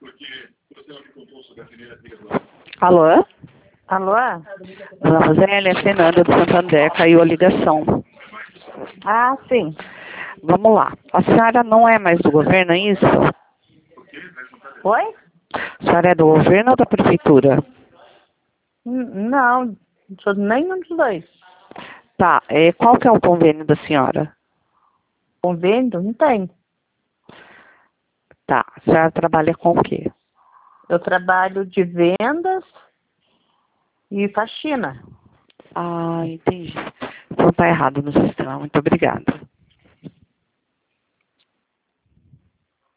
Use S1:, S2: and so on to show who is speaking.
S1: Alô?
S2: Alô?
S1: Dona Rosélia, Fernanda do Santander, caiu a ligação.
S2: Ah, sim.
S1: Vamos lá. A senhora não é mais do governo, é isso?
S2: Oi?
S1: A senhora é do governo ou da prefeitura?
S2: Não, não sou nenhum dos dois.
S1: Tá, qual que é o convênio da senhora?
S2: Convênio? Não tem.
S1: Tá, a senhora trabalha com o quê?
S2: Eu trabalho de vendas e faxina.
S1: Ah, entendi. Então tá errado no sistema. Muito obrigada.